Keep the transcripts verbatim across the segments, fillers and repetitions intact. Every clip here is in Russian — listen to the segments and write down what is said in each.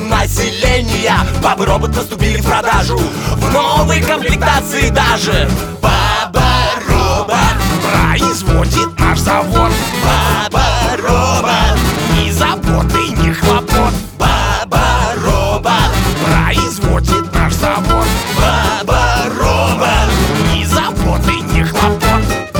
населения. Бабы-робот поступили в продажу в новой комплектации даже. Баба-робот производит наш завод. Баба-робот, ни заботы, ни хлопот. Баба-робот производит наш завод. Баба-робот, ни заботы, ни хлопот.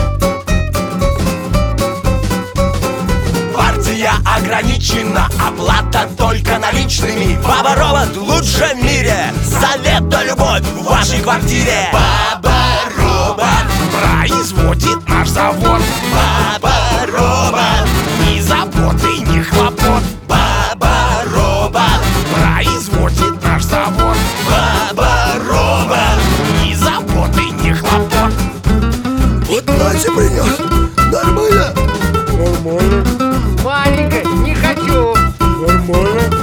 Партия ограничена, оплата только наличными. Баба-робот лучше в мире, совет да любовь в вашей квартире. Баба-робот производит наш завод. Баба-робот, ни заботы, ни хлопот. Баба-робот производит наш завод. Баба-робот, ни заботы, ни хлопот. Вот Настя принес. Нормально? Нормально. Маленькая, не хочу. Нормально.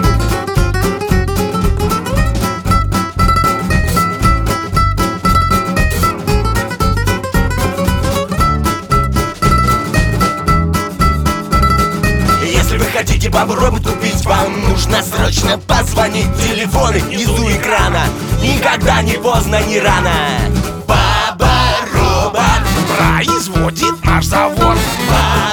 Если вы хотите бабу-робот купить, вам нужно срочно позвонить. Телефоны внизу экрана. Никогда не поздно, не рано. Баба-робот производит наш завод. Баба